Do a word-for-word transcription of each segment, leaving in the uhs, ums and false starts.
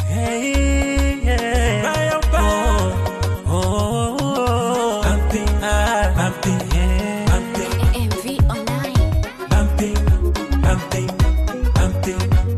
Hey, yeah. Oh, oh, oh. Bumpy, ah, bumpy, yeah. Bumpy. M V Online. Bumpy, bumpy, bumpy.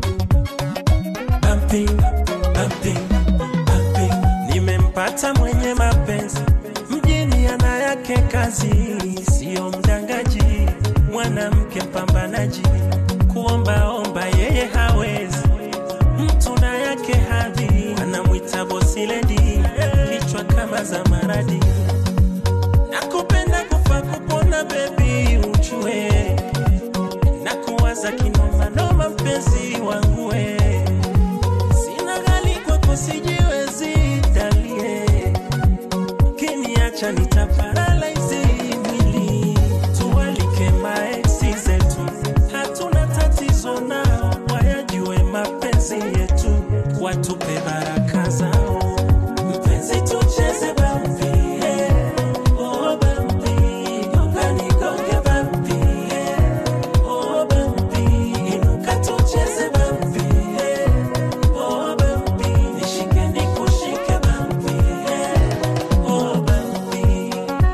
Bumpy, bumpy, bumpy. Nimempata mwenye mapenzi, mjini ana yake kazi, sio mdangaji, mwanamke mpambanaji, kuomba omba yeye hawezi, mtu na yake hadhi, anamuita bosi lady, kichwa kama za maradi. Nakupenda kufa kupona baby ujue, nakuwaza kinoma noma mpenzi wangu we, sina gali kwako sijiwezi dalie, kiniacha nitaparalyze mwili, tuwalike maeksi zetu, hatuna tatizo nao, wayajue mapenzi yetu, watupe baraka zao, mpenzi tucheze bumpy, yeah. Oh bumpy, gongani gonge bumpy, yeah. Oh bumpy, inuka tucheze bumpy, yeah. Oh bumpy, nishike nikushike bumpy, yeah. Oh bumpy.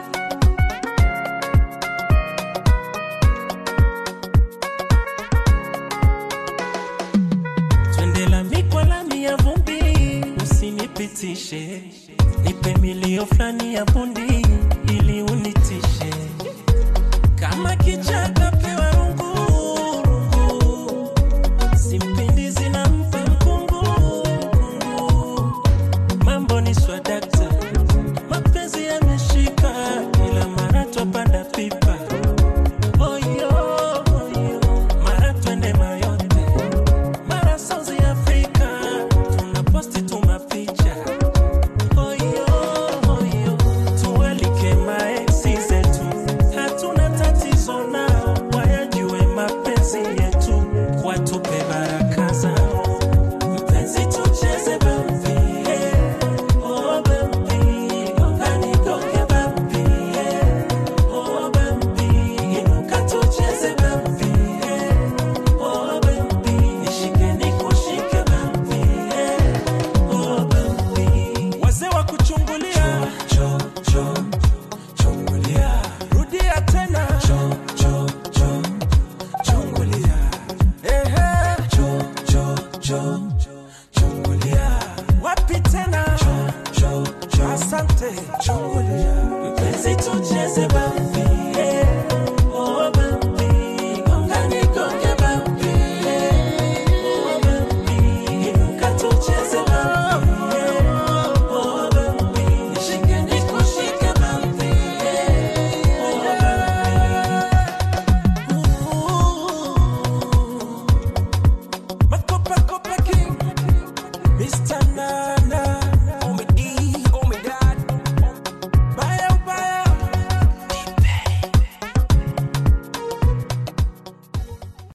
Twende lami kwa lami ya vumbi, usinipitishe, nipe milio flani ya bundi ili unitishe, kama kichaka pewa rungu, rungu. Simpindi zinampa mkungu, mkungu. Mambo ni swadakta, mapenzi yameshika, kila mara twapanda pipa, oyo, oyo. Mara twende mayote, mara South Africa, tunaposti tumapicha, oyo, oyo. Tuwalike maeksi zetu, hatuna tatizo nao, wayajue mapenzi yetu, watupe baraka zao, mpenzi tucheze bumpy, yeah. Oh bumpy, gongani gonge bumpy, yeah. Oh bumpy, inuka tucheze bumpy, yeah. Oh bumpy, nishike nikushike bumpy, yeah. Oh bumpy. Wazee wa kuchungulia, cho cho chungulia, rudia tena, cho cho cho chungulia, ehe, cho cho cho chungulia, wapi tena, cho cho cho, asante chungulia.